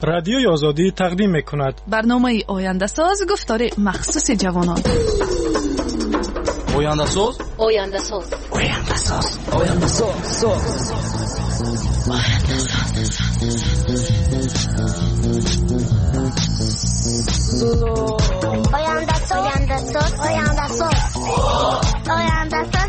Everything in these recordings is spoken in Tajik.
رادیوی آزادی تقدیم می‌کند برنامه آینده ساز گفتار مخصوص جوانان. آینده ساز آینده ساز آینده ساز آینده ساز آینده ساز آینده ساز آینده ساز آینده ساز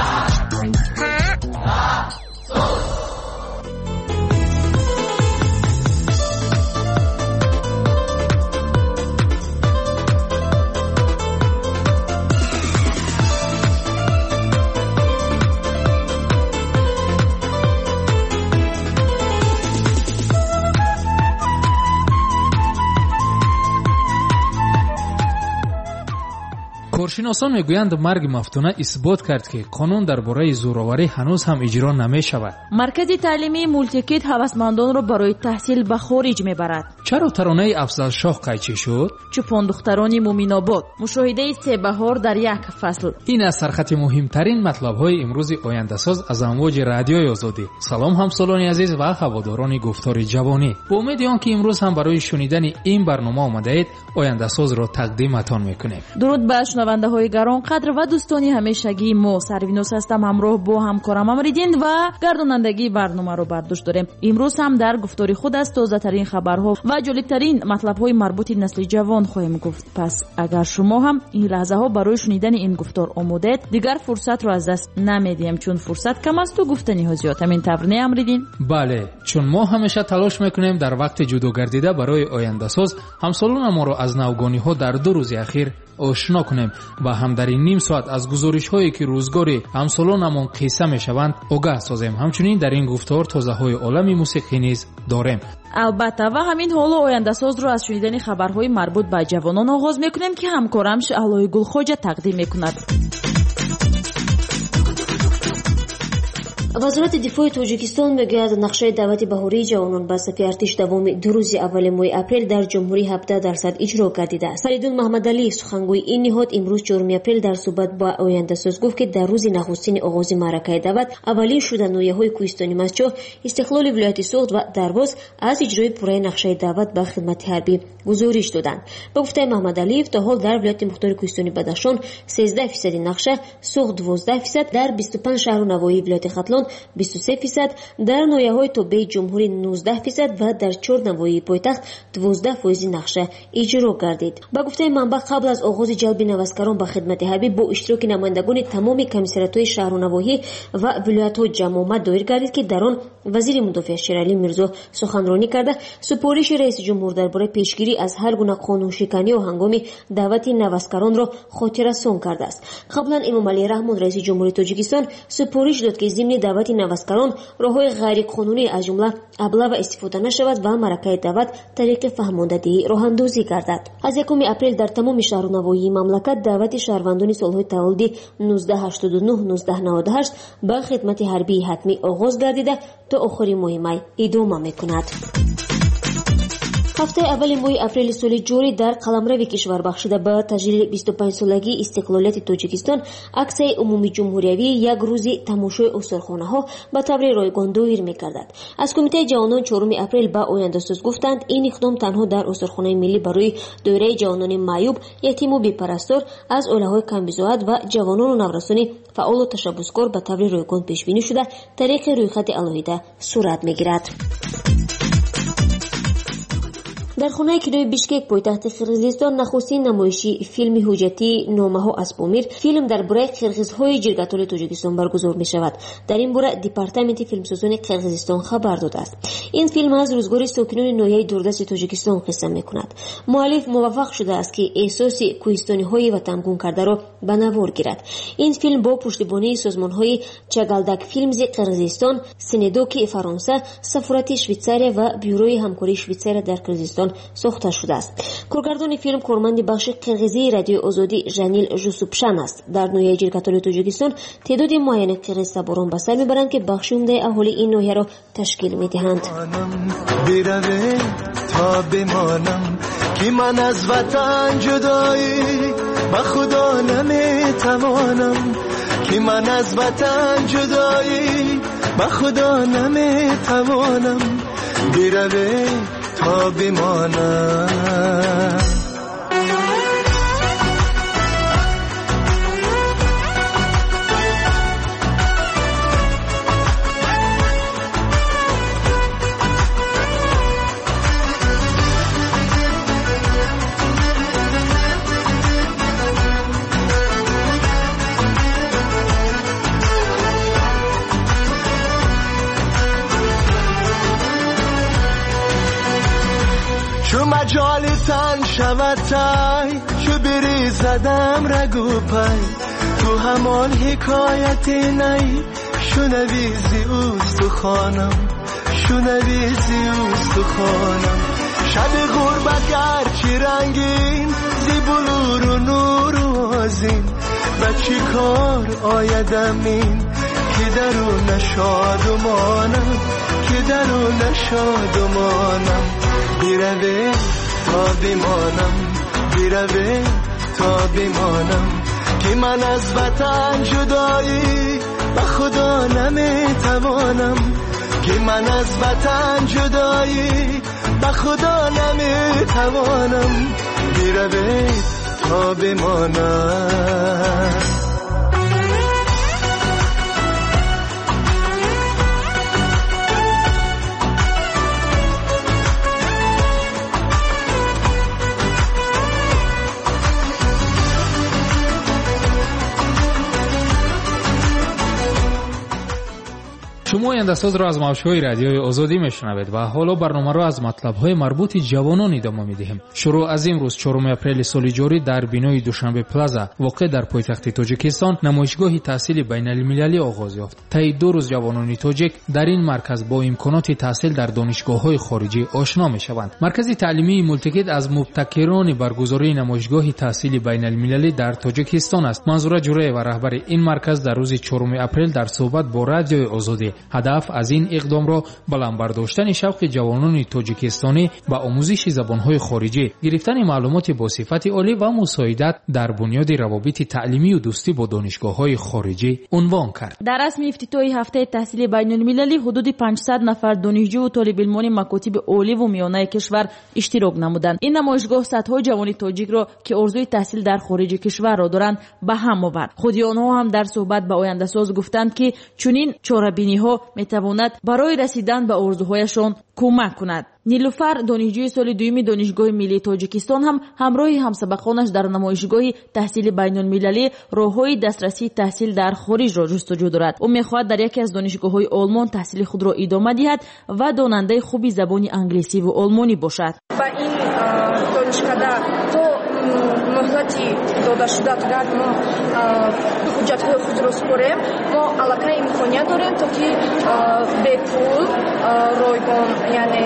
کارشناسان میگویند مرگ مفتونه اثبات کرد که قانون درباره زورآوری هنوز هم اجرا نمیشود. مرکز تعلیمی مولتیکیت هوسمندان را برای تحصیل به خارج میبرد. چرا ترانه افضل شاه قیچی شد؟ چوپان دختران مومین‌آباد. مشاهده سه بهار در یک فصل. این از سرخط مهمترین مطلب‌های امروز آینده ساز از امواج رادیوی آزادی. سلام همسالان عزیز و هواداران گفتار جوانی. با امید آنکه امروز هم برای شنیدن این برنامه آمده اید، آینده ساز را تقدیمتان میکنیم. درود بر شنونده های گرانقدر و دوستانی همیشگی ما. سروینوس هستم، همراه با همکارم امریدین و گردانندگی برنامه رو بر دوش داریم. امروز هم در گفتار خود از تازه ترین خبرها و جالب ترین مطلب های مربوط نسل جوان خواهیم گفت. پس اگر شما هم این لحظه ها برای شنیدن این گفتار آمادید، دیگر فرصت رو از دست نمیدیم چون فرصت کم است و گفتنی ها زیاد. همین تبرنه امریدین؟ بله، چون ما همیشه تلاش میکنیم در وقت جدا گردیده برای آینده ساز همسالان ما رو از نوگانی ها در 2 روز اخیر آشنا کنیم و هم در این نیم ساعت از گزارش هایی که روزگاری همسالانمون قصه میشوند آگاه سازیم. همچنین در این گفتار تازه های عالمی موسیقی نیز داریم. البته و همین حالا آینده ساز رو از شنیدن خبرهای مربوط به جوانان آغاز میکنیم که همکارم شعلای گلخواجه تقدیم میکند. وزارت دفاع تاجیکستان میگوید نقشه دعوت بهاری جوانان به صف ارتش دوام 2 روز اول ماه اپریل در جمهوری 17% اجرا گردیده است. فریدون محمد علی سخنگوی این نهاد امروز 4 اپریل در صحبت با آینده ساز گفت که در روز نخستین آغاز معرکه دعوت اولین شدنی‌های کوهستانی مسجد استقلال ولایت سوخت و درباز از اجرای پوره نقشه دعوت به خدمت حربی گزارش دادند. به گفته محمد علی تا حال در ولایت مختار کوهستانی بدخشان 13% نقشه، سوخت 12%، در 25 شهر و نواحی ولایت ختلان 23%، در ناحیه‌های توبه جمهوری 19% و در 4 نواحی پایتخت 12% نقشه اجرا گردید. با گفته منبع قبل از آغاز جلب نوسکران به خدمت حربی با اشتراک نمایندگان تمام کمیسریات‌های شهر و نواحی و ولایت‌ها جمع آمد دایر گردید که در آن وزیر مدافع شیرعلی میرزا سخنرانی کرده سپارش رئیس جمهور درباره پیشگیری از هر گونه قانون شکنی و هنگام دعوت نوسکران را خاطررسان کرده است. قبلا امام علی رحمان رئیس جمهوری تاجیکستان سپارش داد که ضمن دعوت نوسکران راه‌های غیر قانونی از جمله ابلاغ استفاده نشود و معرکه دعوت طریق فهماندهی راه اندازی گردد. از 1 اپریل در تمام شهر و نواحی مملکت دعوت شهروندان سالهای تولدی 1989 1998 به خدمت حربی حتمی آغاز گردیده تا آخر ماه می ادامه می‌کند. هفته اول ماه اپریل سال جاری در قلمرو کشور بخشیده به تجلیل 25 سالگی استقلالیت تاجیکستان عکس عمومی جمهوریوی 1 روزی تماشای استخوان‌ها به طور رایگان دایر می‌گردد. از کمیته جوانان 4 اپریل به آینده ساز گفتند این اقدام تنها در استخوان‌های ملی برای دوره جوانان معیوب، یتیم و بی‌پرستار از عائله‌های کم‌بزاعت و جوانان و نورسان فعال و تشبثکار به طور رایگان پیش بینی شده طریق رویخط الهیده صورت می‌گیرد. در خانه کینوی بیشکک پایتخت قرغیزستان نخستین نمایشی فیلم حجتی نامه‌ها از پامیر فیلم درباره قرغیزهای جرگتال تاجیکستان برگزار می‌شود. در این باره دپارتمنت فیلمسازان قرغیزستان خبر داده است. این فیلم از روزگار ساکنان ناحیه دوردست تاجیکستان قصه می‌کند. مؤلف موفق شده است که احساس کوهستانی‌های وطنگون کرده را به نوار گیرد. این فیلم با پشتیبانی سازمان‌های چگالداک فیلمز قرغیزستان، سندوک فرانسه، سفارت شویتزاریا و بیوروی همکاری شویتزاریا در قرغیزستان ساخته شده است. کارگردان فیلم کارمند بخش قرغیزی رادیو آزادی ژانیل ژوسوپشان است. در ناحیه جرگتال تاجیکستان تعداد معین قرغیز سواران به سر میبرند که بخش عمده اهالی این ناحیه را تشکیل میدهند. تا بمانم که من از وطن جدایی با خدا نمیتوانم، که من از وطن جدایی با خدا نمیتوانم. بیروه تا بمانم. چو مجال تن شود تای، چو بری زدم رگو پای، تو همان حکایت نی، شنویزی اوست و خانم، شنویزی اوست و خانم. شب غربت گرچی رنگین، زی بلور و نور و آزین، بچی کار آیدم این، که درو نشاد و مانم، که درو نشاد و مانم. بیروه تا بمانم، بیروه تا بمانم، که من از وطن جدایی و خدا نمیتوانم، که من از وطن جدایی و خدا نمیتوانم. بیروه تا بمانم. شما آینده‌ساز را از موج‌های رادیوی آزادی میشنوید و حالا برنامه را از مطلب‌های مربوط جوانان ادامه می‌دهیم. شروع از امروز 4 اپریل سال جاری در بینای دوشنبه پلازا واقع در پایتخت تاجیکستان نمایشگاه تحصیل بین‌المللی آغاز یافت. طی 2 روز جوانان تاجیک در این مرکز با امکانات تحصیل در دانشگاه‌های خارجی آشنا می‌شوند. مرکز تعلیمی مولتیکید از مبتکران برگزاری نمایشگاه تحصیل بین‌المللی در تاجیکستان است. منظور جوره و رهبر این مرکز در روز 4 اپریل در صحبت با رادیوی آزادی هدف از این اقدام را بلند برداشتن شوق جوانان تاجیکستانی به آموزش زبان‌های خارجی، گرفتن معلومات با صفت عالی و مساعدت در بنیاد روابط تعلیمی و دوستی با دانشگاه‌های خارجی عنوان کرد. در رسم افتتاح هفته تحصیل بین‌المللی حدود 500 نفر دانشجو و طالب علمان مکاتب عالی و میانه کشور اشتراک نمودند. این نمایشگاه صدها جوان تاجیک را که آرزوی تحصیل در خارج کشور را دارند به هم آورد. خود آنها هم در صحبت با آینده‌ساز گفتند که چنین چاره‌بینی‌ها میتواند برای رسیدن به آرزوهایشان کمک کند. نیلوفر دانشجوی سال دوم دانشگاه ملی تاجیکستان هم همراه همسبقانش در نمایشگاه تحصیل بین‌المللی راههای دسترسی تحصیل در خارج را جستجو دارد. او می‌خواهد در یکی از دانشگاه‌های آلمان تحصیل خود را ادامه دهد و داننده خوبی زبان انگلیسی و آلمانی باشد. با این دانشگاه تو مهلتی داده شده اگر ما حجت‌های خود را سپاریم، ما علاقه امکانیت داریم تا که به پول رایگان یعنی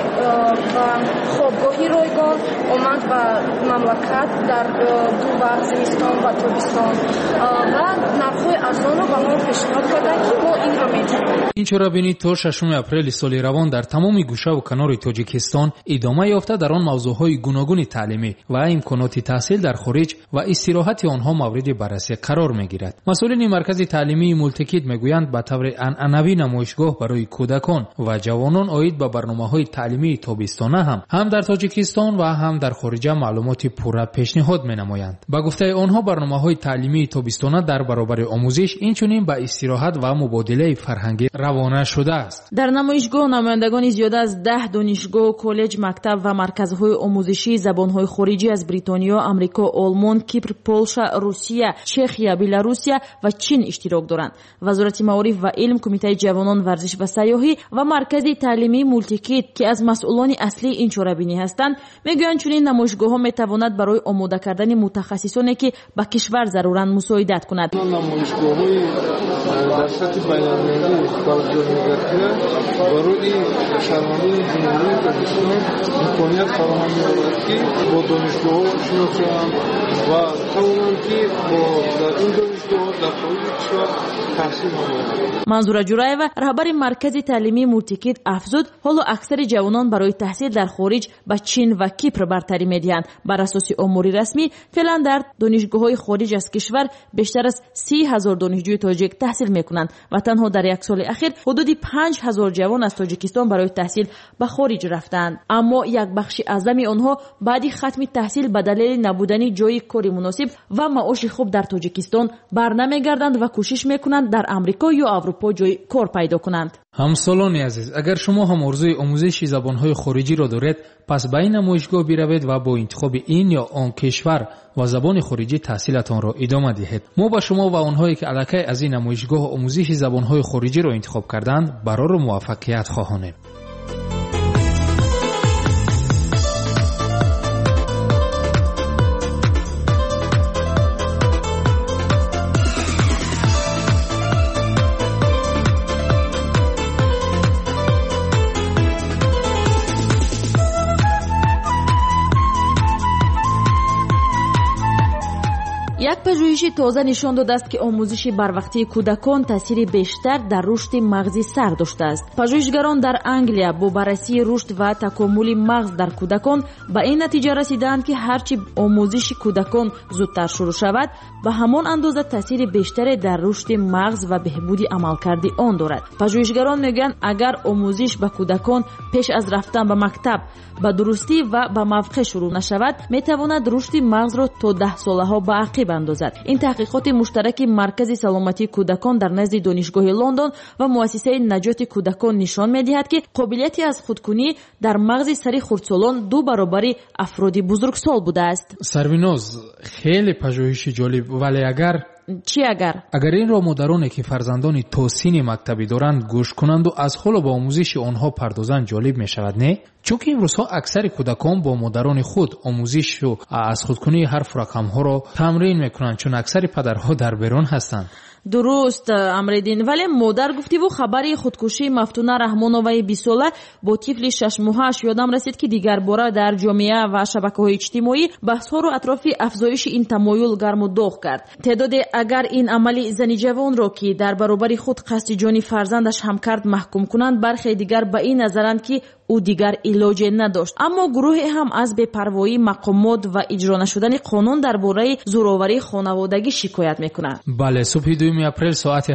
خوابگاهی رایگان آمد به مملکت در دو وقت زمستان و تابستان و نرخ‌های ارزان را به ما پیشنهاد کردند که ما این را می‌دهیم. این چرابینی تا 6 اپریل سال روان در تمام گوشه و کنار تاجیکستان ادامه یافته در آن موضوعهای گوناگون تعلیمی و امکانات تحصیل در خارج و استراحت آنها مورد بررسی قرار می‌گیرد. مسئولین مرکز تعلیمی مولتیکید میگویند به طور عنعنوی نمایشگاه برای کودکان و جوانان عاید به برنامه‌های تعلیمی تابستانه هم در تاجیکستان و هم در خارج معلومات پوره پیشنهاد می‌نمایند. با گفته آنها برنامه‌های تعلیمی تابستانه در برابر آموزش اینچنین به استراحت و مبادله فرهنگی روانه شده است. در نمایشگاه نمایندگان زیاد از 10 دانشگاه، کالج، مکتب و مرکزهای آموزشی زبان‌های خارجی از بریتانیا، آمریکا، آلمان، کیپر، پولشا، روسیه، چخیا، بلاروسیا و چین اشتراک دارند. وزارت معارف و علم، کمیته جوانان، ورزش و سیاحی و مرکز تعلیمی مولتیکید که از مسئولان اصلی این چاره‌بینی هستند میگویند چنین نمایشگاه‌ها میتواند برای آماده کردن متخصصانی که به کشور ضرورند مساعدت کند. نمایشگاه‌های در سطح بین‌المللی توجه می‌گردد برای شهروندان جمهوری تاجیکستان امکانیت فراهم می‌آورد که با دانشگاه‌ها آشنا شوند و توانند که در این دانشگاه‌ها در خارج کشور تحصیل کنند. منظور جورایوا رهبر مرکز تعلیمی مولتیکید افزود حالا اکثر جوانان برای تحصیل در خارج به چین و کیپر برتری می‌دهند. بر اساس آمار رسمی فعلا در دانشگاه‌های خارج از کشور بیشتر از 30,000 دانشجوی تاجیک تحصیل می‌کنند و تنها در یک سال اخیر حدود 5,000 جوان از تاجیکستان برای تحصیل به خارج رفتند. اما یک бахши аъзами онҳо баъди хатми таҳсил ба далели набудани ҷойи кори муносиб ва маоши хуб дар тоҷикистон барнамегарданд ва кӯшиш мекунанд дар амрико ё аврупо ҷойи кор пайдо кунанд. ҳамсолони азиз, агар шумо ҳам орзуи омӯзиши забонҳои хориҷиро доред, пас ба ин намоишгоҳ биравед ва бо интихоби ин ё он кишвар ва забони хориҷӣ таҳсилатонро идома диҳед. мо ба шумо ва онҳое ки аллакай аз ин намоишгоҳ омӯзиши забонҳои хориҷиро интихоб карданд барору муваффақият хоҳонем. як пажӯҳиши тоза нишон додааст ки омӯзиши барвақтии кӯдакон таъсири бештар дар рушди мағзи сар доштааст. Пажӯҳишгарон дар Англия бо баррасии рушд ва такомули мағз дар кӯдакон ба ин натиҷа расидаанд ки ҳарчи омӯзиши кӯдакон зудтар шурӯъ шавад, ба ҳамон андоза таъсири бештаре дар рушди мағз ва беҳбуди амалкарди он дорад. Пажӯҳишгарон мегӯянд, агар омӯзиш ба кӯдакон пеш аз рафтан ба мактаб ба дурустӣ ва ба мавқеъ шурӯъ нашавад, метавонад рушди мағзро то 10 солаҳо ба ақиб андозад. ин таҳқиқоти муштараки маркази саломатии кӯдакон дар назди донишгоҳи Лондон ва муассисаи наҷоти кӯдакон нишон медиҳад, ки қобилияти аз худкунӣ дар мағзи сари хурдсолон 2 баробари афроди бузургсол будааст. Сарвиноз, хеле пажӯҳиши ҷолиб, вале чӣ агар инро модароне ки фарзандони то синни мактабӣ доранд гӯш кунанду аз ҳоло ба омӯзиши онҳо пардозанд, ҷолиб мешавад, не? чунки имрӯзҳо аксари кӯдакон бо модарони худ омӯзишу аз худкунии ҳарфу рақамҳоро тамрин мекунанд, чун аксари падарҳо дар берун ҳастанд. дуруст амридин, вале модар гуфтиву хабари худкушии Мафтуна Раҳмоноваи 20 сола бо тифли 6 моҳааш ёдам расид, ки дигарбора дар ҷомеа ва шабакаҳои иҷтимоӣ баҳсҳоро атрофи афзоиши ин тамоюл гарму доғ кард. Теъдоде агар ин амали зани ҷавонро, ки дар баробари худ қасди ҷони фарзандаш ҳам кард, маҳкум кунанд, бархе дигар ба ин назаранд, ки ӯ дигар илоҷе надошт. Аммо гурӯҳе ҳам аз бепарвоии мақомот ва иҷро нашудани қонун дар бораи зӯроварии хонаводагӣ шикоят мекунанд. бале, субҳи 2 апрел соати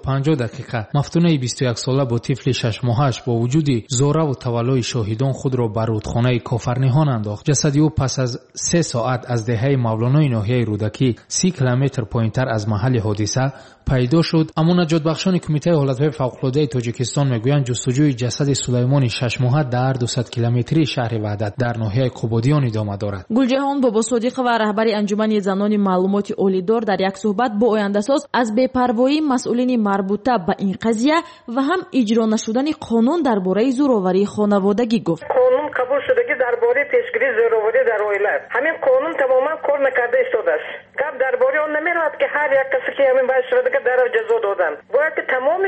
7:50 Мафтунаи 21 сола бо тифли 6 моҳааш бо вуҷуди зораву таваллои шоҳидон худро ба рудхонаи Кофарниҳон андохт. ҷасади ӯ пас аз 3 соат аз деҳаи Мавлонои ноҳияи Рӯдакӣ 30 километр поинтар аз маҳалли ҳодиса пайдо шуд. аммо наҷотбахшони кумитаи ҳолатҳои фавқулоддаи Тоҷикистон мегӯянд, ҷустуҷӯи ҷасади Сулаймони 6 моҳа дар 200 километрии шаҳри Ваҳдат дар ноҳияи Қубодиён идома дорад. Гулҷаҳон Бобосодиқова, раҳбари анҷумани занони маълумоти олидор, дар як суҳбат бо Ояндасоз аз бепарвоии масъулини марбута ба ин қазия ва ҳам иҷро нашудани қонун дар бораи зӯроварии хонаводагӣ гуфт. қонун қабул шудагӣ дар бораи пешгирии зӯроварӣ дар оила, ҳамин қонун тамоман кор накарда истодааст. гап дар бораи он намеравад, ки ҳар як касе ки ҳамин баъд шудага дарав ҷазо доданд. бояд ки тамоми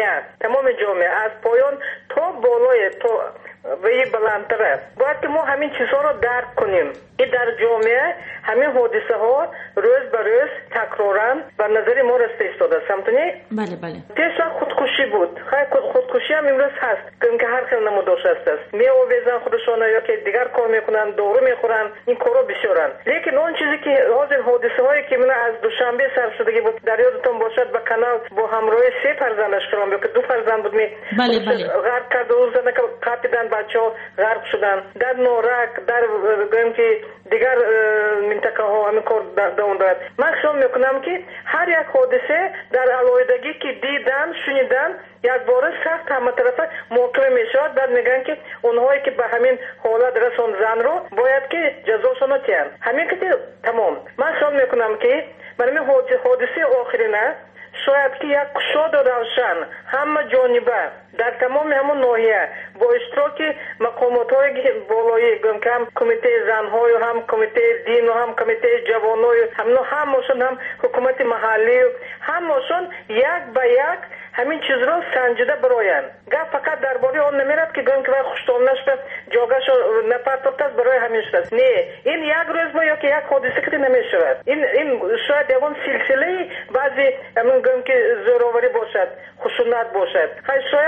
ҷомеа аз поён то болое то ваи баландтара бояд ки мо ҳамин чизҳоро дарк кунем, ки дар ҷомеа ҳамин ҳодисаҳо рӯз ба рӯз такроран ба назари мо раста истодааст. ҳамтунӣ? бале. пеш вақт худкушӣ буд. худкушӣ ҳам имрӯз ҳаст, ки ҳар хел намудош ҳастаст. меовезанд худашона ёки дигар кор мекунанд, дору мехӯранд, ин корро бисёранд. лекин он чизе ки ҳозир ҳодисаҳое ки аз душанбе сар шудагӣ буд, дар ёдатон бошад, ба канал бо ҳамроҳи 3 фарзандаш калом ёки 2 фарзанд буд, ғарқ карду рӯзана қапидан бачаҳо ғарқ шуданд. дар Норак, дар гӯем ки дигар минтақаҳо ҳамин кор давом дорад. ман хиёл мекунам, ки ҳар як ҳодисе дар алоҳидагӣ ки дидан, шунидан, якбора сахт ҳаматарафа муҳокима мешавад. баъд мегӯянд, ки онҳое ки ба ҳамин ҳолат расонд занро бояд ки ҷазошонро тиҳанд. ҳамин ки тамом. ман хиёл мекунам, ки бар ҳамин ҳодисаи охирина шояд ки як кушоди равшан ҳама ҷониба дар тамоми ҳамон ноҳия бо иштироки мақомотҳои болоӣ, ҳам кумитаи занҳою ҳам кумитаи дину ҳам кумитаи ҷавоною ҳамошон ҳам ҳукумати маҳаллию ҳамошон як ба як ҳамин чизро санҷида бароянд. гап фақат дар бораи он намерад, ки гӯем ки вай хуштомна шуда ҷогашо напартофтааст барои ҳамин шудааст. не, ин як рӯз бо ёки як ҳодиса ки намешавад. ин шояд ягон силсилаи баъзи ҳамин гӯем ки зӯроварӣ бошад, хушунат бошад. шояд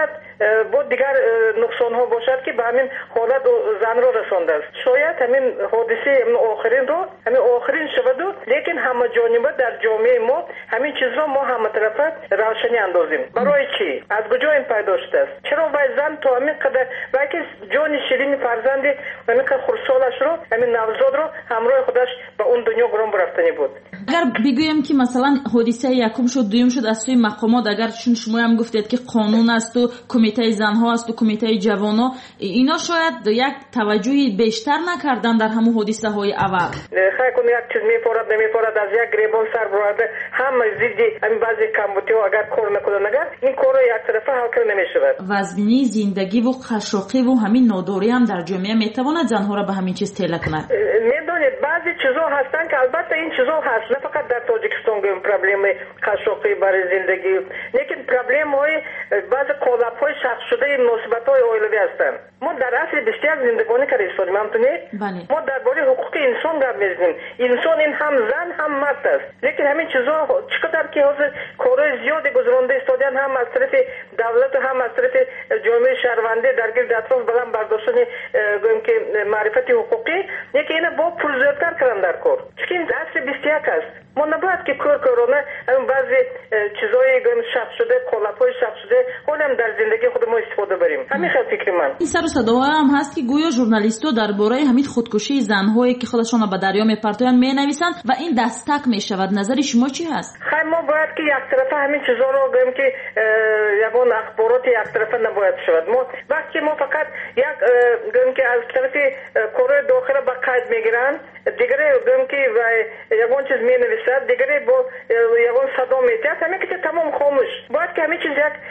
بود دیگر نقصان ها باشد که به همین حالت زن را رسانده است. شاید همین حادثه آخرین رو همین آخرین شود و لیکن همه جانبه در جامعه ما همین چیز را ما همه طرفه روشنی اندازیم. برای چی؟ از کجا این پیدا شده است؟ چرا باید زن تا همین قدر بلکه جان شیرین فرزند همین خردسالش رو همین نوزاد رو همراه خودش به اون دنیا گران برفتنی بود. اگر بگویم که مثلا حادثه یکم شد دوم شد از سوی مقامات، اگر شما هم گفتید که قانون است و کمیته زنها است و کمیته جوانها، اینا شاید یک توجهی بیشتر نکردن در همون حادثه های اول. خیلی کنه یک چیز میپارد نمیپارد از یک گریبان سر برده هم زیدی همین بعضی کمبوتی ها اگر کار نکنن اگر این کار یک طرفه حل کرده نمیشود. وزبینی زندگی و قشاقی و همین ناداری هم در جامعه میتواند زنها را به همین چیز تله کند. میدونید بعضی چیزا هستن که البته این چیزا هست نه فقط در تاجیکستان گیم پرابلم قشاقی برای زندگی، لیکن پرابلم های بعض قالب های شخص شده مناسبت های اویلوی هستن. ما در اصل بسیار زندگانی که رسانیم همتونی ما درباره حقوق انسان گپ میزنیم. انسان این هم زن هم مرد است، لیکن همین چیزا چقدر که حاضر کارهای زیادی گذرانده استادیان هم از طرف دولت و هم از طرف جامعه شهرونده در گرد اطراف بلند برداشتن گویم که معرفت حقوقی یکی اینه با پول زیادتر کردن در کار، چون این اصل بسیار است. ما نباید که کارونه همین بعضی چیزای گویم شخص شده قالب‌های شخص شده اونم در زندگی خود ما استفاده بریم. همین خیلی فکر من این سر و صداها هم هست که گویا ژورنالیست‌ها درباره همین خودکشی زن‌هایی که خودشون به دریا میپرتویند مینویسند و این دستک میشود. نظر شما چی هست؟ خیلی ما باید که یک طرفه همین چیزا رو گویم که یگان اخبارات یک طرفه نباید شود. ما وقتی ما فقط یک گویم که از طرف کره داخل به قید میگیرن دیگری گویم که یگان چیز مینویسد دیگری با یگان صدا میتیاد همین که تمام خاموش. باید که همین چیز یک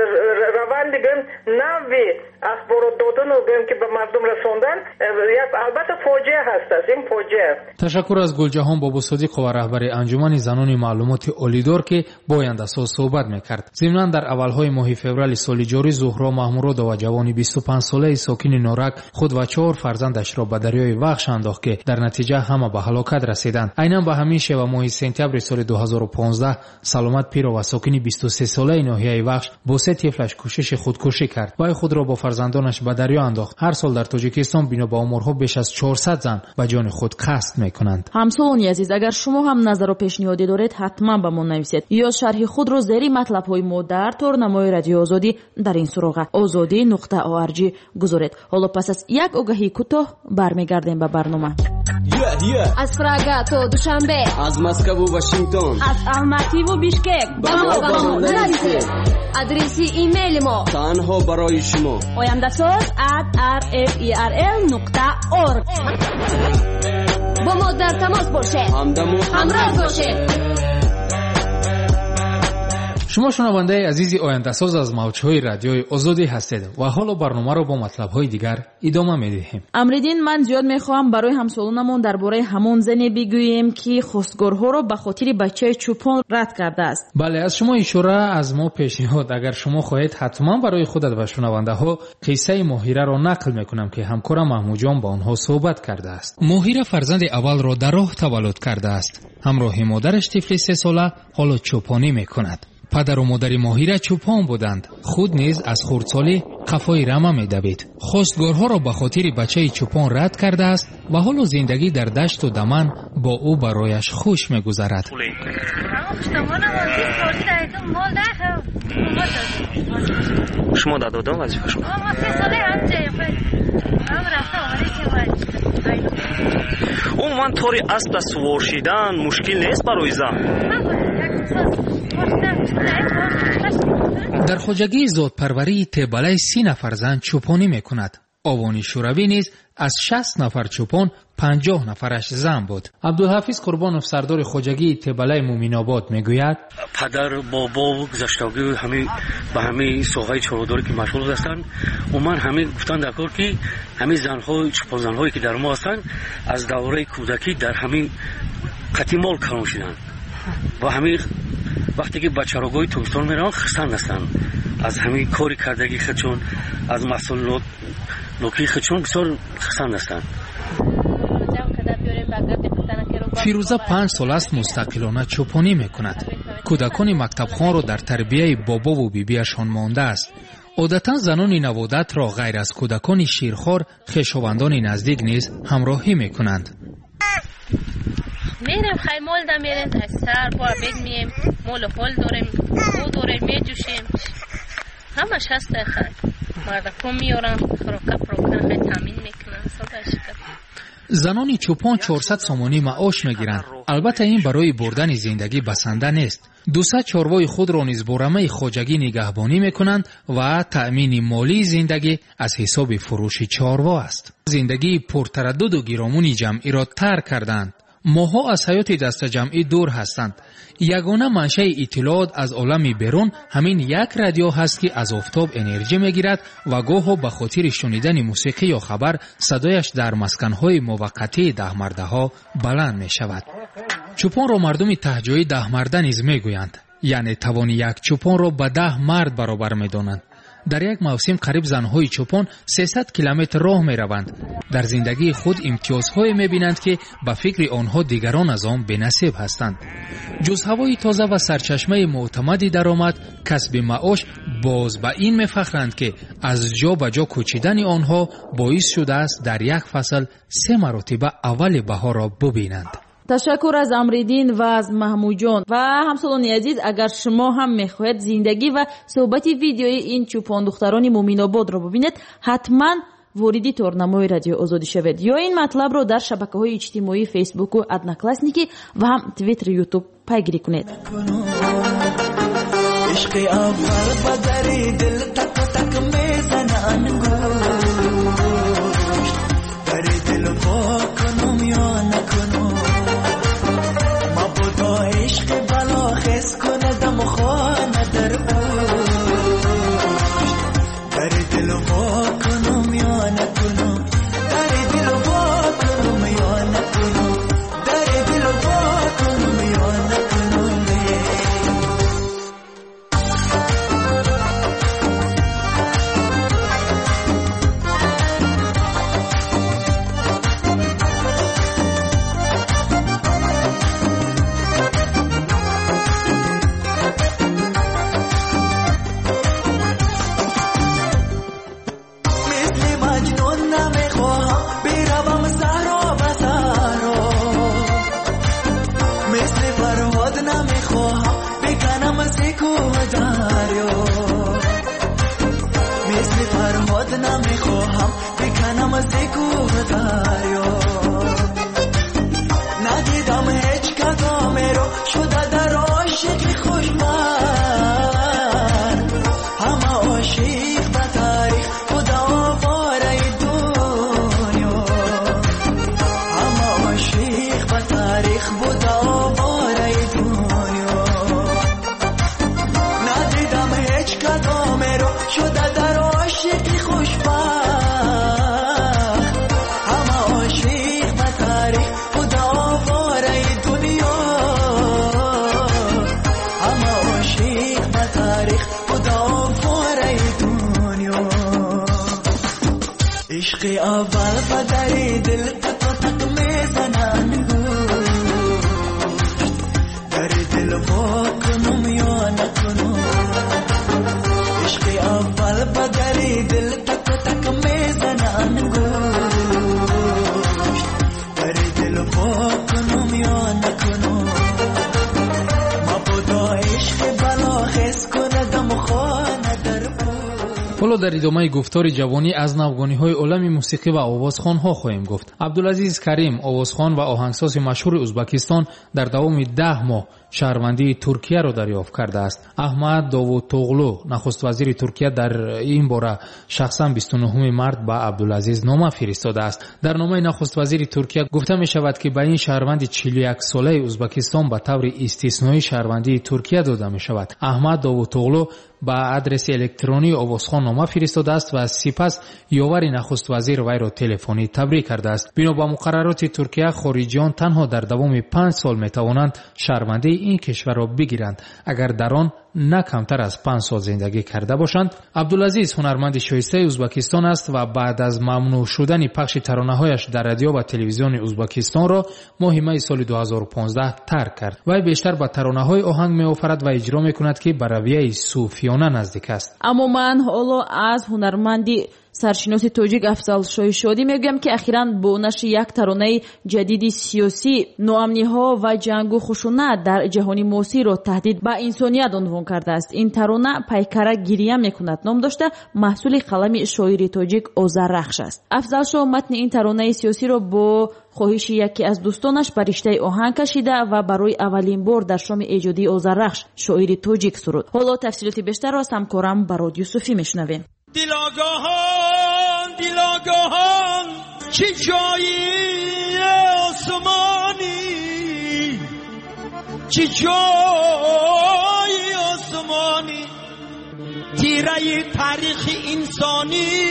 روند گویم نوی اخبارات دادن و گویم که به مردم رساندن یک البته فاجعه هست. این فاجعه. تشکر از گلجهان بابوصدیق و رهبر انجمن زنان معلومات اولیدار که با آینده‌ساز صحبت میکرد. ضمناً در اولهای ماه فوریه سال جاری زهرا محمودراد و جوانی 25 ساله ساکن نورک خود و 4 فرزندش را به دریای وخش انداخت که در نتیجه همه به هلاکت رسیدند. عیناً به همین شیوه ماه سپتامبر سال 2015 سلامت پیرو و ساکن 23 ساله ناحیه وخش با 3 طفلش کوشش خودکشی کرد و خود را با فرزندانش به دریا انداخت. هر سال در تاجیکستان بنا به آمارها بیش از 400 زن به جان خود قصد میکنند. همسالان عزیز، اگر شما هم نظر و پیشنهادی دارید حتما به ما نویسید یا شرح خود را زیر مطلب های ما در تورنمای رادیو آزادی در این سراغ azadi.org گذارید. حالا پس از یک آگهی کوتاه برمیگردیم به برنامه. از پراگا تا دوشنبه، از مسکو و واشنگتن، از الماتی و بیشکک با ما نویسید. آدرس ایمیل ما تنها برای شما oyandasaz@rferl.org. با ما در تماس باشید، همراه باشید. شما شنونده عزیزی آینده‌ساز از موج‌های رادیوی آزادی هستید و حالا برنامه را با مطلب‌های دیگر ادامه می‌دهیم. امریدین، من زیاد می‌خواهم برای همسالانمون درباره همون زنی بگوییم که خواستگارها را به خاطر بچه چوپان رد کرده است. بله، از شما اشاره از ما پیشنهاد اگر شما خواهید حتما برای خودت و شنونده‌ها قصه ماهیره را نقل می‌کنم که همکارم محمود جان با آنها صحبت کرده است. ماهیره فرزند اول را در راه تولد کرده است. همراه مادرش طفل 3 ساله حالا چوپانی می‌کند. پدر و مادر ماهیره چوپان بودند. خود نیز از خردسالی قفای رمه می‌دوید. خواستگارها را به خاطر بچه چوپان رد کرده است و حالا زندگی در دشت و دمن با او برایش خوش می‌گذرد. شما دادم وظیفه شما. من طوری اسب سوار شدن مشکل نیست برای زن. در خواجگی زادپروری تبلای 30 نفر زن چوپانی میکند. آوانی شوروی نیز از 60 نفر چوپان 50 نفرش زن بود. عبدالحفیظ قربانوف سردار خواجگی تبلای مومین‌آباد میگوید پدر بابا گذشتگی همین به همین سوغای چورداری که مشغول هستند و من همین گفتن در کار که همین زن‌های چوپان زن‌هایی که در ما هستند از دوره کودکی در همین قتیمال کلان شدند و همین وقتی که بچه‌روگای توستان میرن خستن هستند از همین کاری کردگی خودشون از مسئولات لوکی خودشون بسیار خستن هستند. فیروزه 5 سال است مستقلانه چوپانی میکند. کودکان مکتبخوان را در تربیه بابا و بیبیشان مانده است. عادتا زنان نوادت را غیر از کودکان شیرخوار خویشاوندان نزدیک نیز همراهی میکنند. میریم خیمال دا میریم اکثر با بید میم مول حال داریم او داریم میجوشیم همش هست خیلی مردکم میارم خروکه خیلی تامین میکنن صداشکر. زنانی چوپان 400 سومانی معاش میگیرند. البته این برای بردن زندگی بسنده نیست. 200 چاروای خود را نیز برمه خواجگی نگهبانی میکنند و تأمین مالی زندگی از حساب فروش چاروا است. زندگی پرتردد و گیرامون جمعی را ترک کردند. ماها از حیات دست جمعی دور هستند. یگانه منشأ اطلاعات از عالم بیرون همین یک رادیو هست که از آفتاب انرژی میگیرد و گاهی به خاطر شنیدن موسیقی یا خبر صدایش در مسکنهای موقتی دهمرده ها بلند می شود. چوپان را مردم تهجوی دهمرده نیز میگویند، یعنی توان یک چوپان را به 10 مرد برابر میدانند. در یک موسم قریب زنهای چوپان 300 کیلومتر راه می روند. در زندگی خود امتیازهای می بینند که به فکر آنها دیگران از آن بی‌نصیب هستند. جز هوای تازه و سرچشمه معتمدی درآمد، کسب معاش، باز به این می فخرند که از جا به جا کوچیدن آنها باعث شده است در یک فصل 3 مرتبه اول بهار را ببینند. تشکر از امریدین و از محمود جان و همسالان عزیز. اگر شما هم میخواهید زندگی و صحبت ویدیوی این چوپان دختران مومین آباد را ببینید، حتما وردی تورنمای رادیو آزادی شوید یا این مطلب را در شبکه‌های اجتماعی فیسبوک و ادناکلاسنیکی و هم توییتر یوتیوب پیگیری کنید. عشق اول بدری دل تک تک میزنن گوش در دل وا کنم یا نکنم مبادا عشق بلا خس کنه دم خانه در گوش در دل وا کنم یا نکنم در دل وا کنم یا نکنم در دل وا کنم یا نکنم حالا در ادامه گفتار جوانی از نوگانی‌های عالم موسیقی و آوازخوان‌ها خواهیم گفت. عبدالعزیز کریم، آوازخوان و آهنگساز مشهور ازبکستان، در دوام 10 ماه شهروندی ترکیه را دریافت کرده است. احمد داوودتوغلو، نخست وزیر ترکیه، در این باره شخصا 29 مارس به عبدالعزیز نامه فرستاده است. در نامه نخست وزیر ترکیه گفته می شود که به این شهروند 41 ساله ازبکستان به طور استثنایی شهروندی ترکیه داده می شود. احمد داوودتوغلو با آدرس الکترونی آوازخوان نامه فرستاده است و سپس یاور نخست وزیر وی را تلفنی تبریک کرده است. بنا به مقررات ترکیه، خارجیان تنها در دوام 5 سال می توانند شهروندی این کشور را بگیرند اگر در آن نه کمتر از 5 سال زندگی کرده باشند. عبدالعزیز هنرمند شایسته ازبکستان است و بعد از ممنوع شدن پخش ترانه‌هایش در رادیو و تلویزیون ازبکستان را ماه می سال 2015 ترک کرد. وی بیشتر با ترانه‌های آهنگ می‌آفرد و اجرا می‌کند که به رویه صوفیانه نزدیک است. اما من حالا از هنرمندی سرشناسی توجیک افضل شایشادی میگم که اخیراً با نشر یک ترانه جدید سیاسی نوامنی‌ها و جنگ و خشونت در جهان معاصر را تهدید به انسانیت عنوان کرده است. این ترانه پیکره گریه میکند نام داشته، محصول قلم شاعر توجیک آذررخش است. افضل شاه متن این ترانه سیاسی را با خواهش یکی از دوستانش به رشته آهنگ کشیده و برای اولین بار در شام ایجادی آذررخش شاعر توجیک سرود. حالا تفصیلات بیشتر را از همکارم براد یوسفی میشنویم. دل آگاهان چه جایی آسمانی، چه جایی آسمانی، تیره تاریخ انسانی،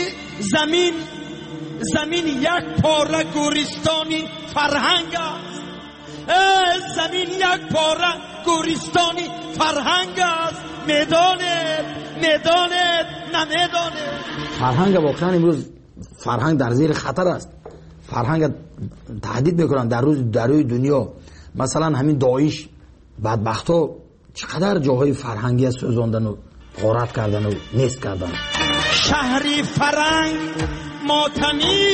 زمین یک پاره گورستانی فرهنگ است. زمین یک پاره گورستانی فرهنگ است. میدانه نمیدانه. فرهنگ واقعا امروز فرهنگ در زیر خطر است. فرهنگ تهدید میکنن در روی دنیا. مثلا همین داعش بدبختا چقدر جاهای فرهنگی سوزاندن و غارت کردن و نیست کردن. شهری فرهنگ ماتمی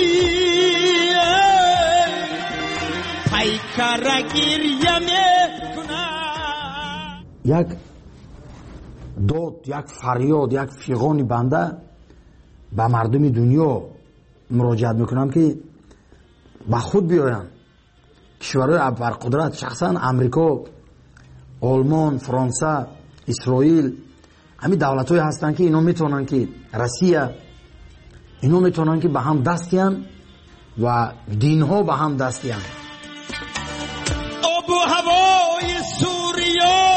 پیکره گریه میکنن. یک داد، یک فریاد، یک فیغان بنده به مردم دنیا مراجعت میکنم که به خود بیاین. کشورهای ابرقدرت شخصا امریکا، آلمان، فرانسه، اسرائیل، همین دولت‌های هستن که اینا میتونن که روسیه، اینا میتونن که به هم دست دهن و دینها به هم دست دهن. آب و هوای سوریا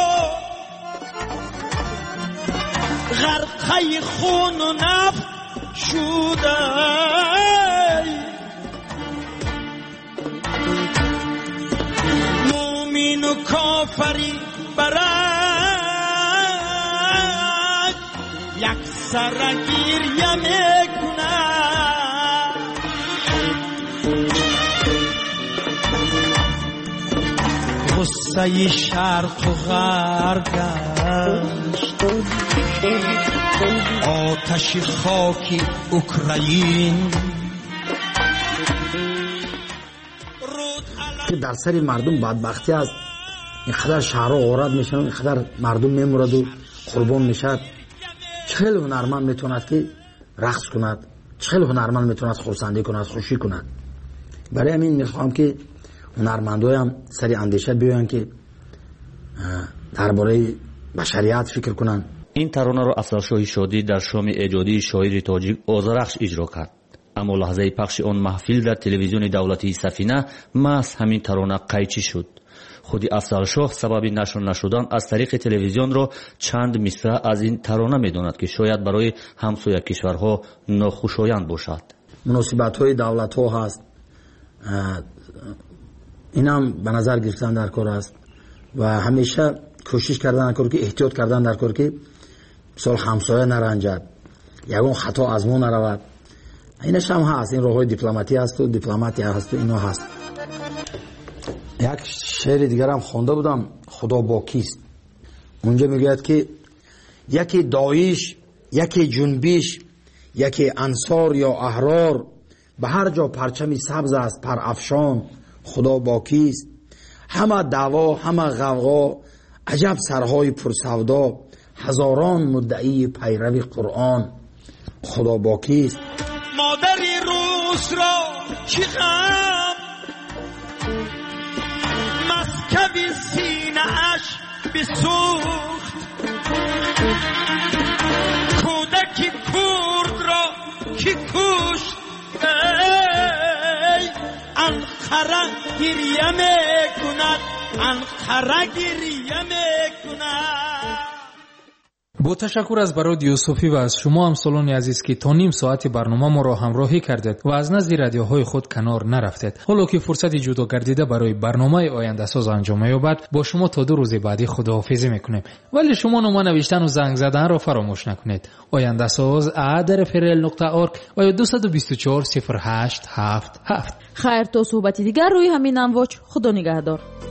غرقه خون و نفت شده، مومن و کافری برک یک سر گریه میکنه. غصه شرق و غرب گشت، آتش خاک اوکراین که در سر مردم بدبختی است. اینقدر شهرها غارت میشن، اینقدر مردم میمورد و قربان میشد. چه هنرمند میتوند که رقص کند، چه هنرمند میتوند خرسندی کند، خوشی کند. برای همین میخوام که هنرمندای هم سری اندیشه بیاین که درباره بشریت فکر کنن. این ترانه را افضل شادی در شام ایجادی شاعر تاجیک آذررخش اجرا کرد. اما لحظه پخش آن محفل در تلویزیون دولتی سفینه محض همین ترانه قیچی شد. خودی افضل شاه سبب نشر نشدن از طریق تلویزیون را چند مصرع از این ترانه میداند که شاید برای همسایه کشورها ناخوشایند باشد. مناسبت‌های دولت‌ها هست، اینم به نظر گرفتن در کار است و همیشه کوشش کردن در کار که احتیاط کردن در کار که مثال همسایه نرنجد، یگان خطا از ما نرود. اینش هم هست، این راههای دیپلماتی هست و دیپلماتی هست و اینا هست. یک شعر دیگر هم خوانده بودم، خدا با کیست. اونجا میگوید که یکی داعش، یکی جنبش، یکی انصار یا احرار، به هر جا پرچمی سبز است پر افشان، خدا با کیست. همه دعوا، همه غوغا، عجب سرهای پرسودا، هزاران مدعی پیروی قرآن، خدا با کیست. مادری روز را چی غم، مسکوی سینه اش بسوخت، کودکی کرد را کی کشت. انقره گریه میکند، انقره گریه میکند. با تشکر از براد یوسفی و از شما همسالان عزیز که تا نیم ساعت برنامه ما را همراهی کردید و از نزد رادیوهای خود کنار نرفتید. حالا که فرصت جدا گردیده برای برنامه آینده ساز انجام یابد، با شما تا 2 روز بعدی خداحافظی میکنیم. ولی شما نام نوشتن و زنگ زدن را فراموش نکنید. آینده ساز @frl.org و یا 224 0877. خیر تا صحبتی دیگر روی همین امواج. خدا نگهدار.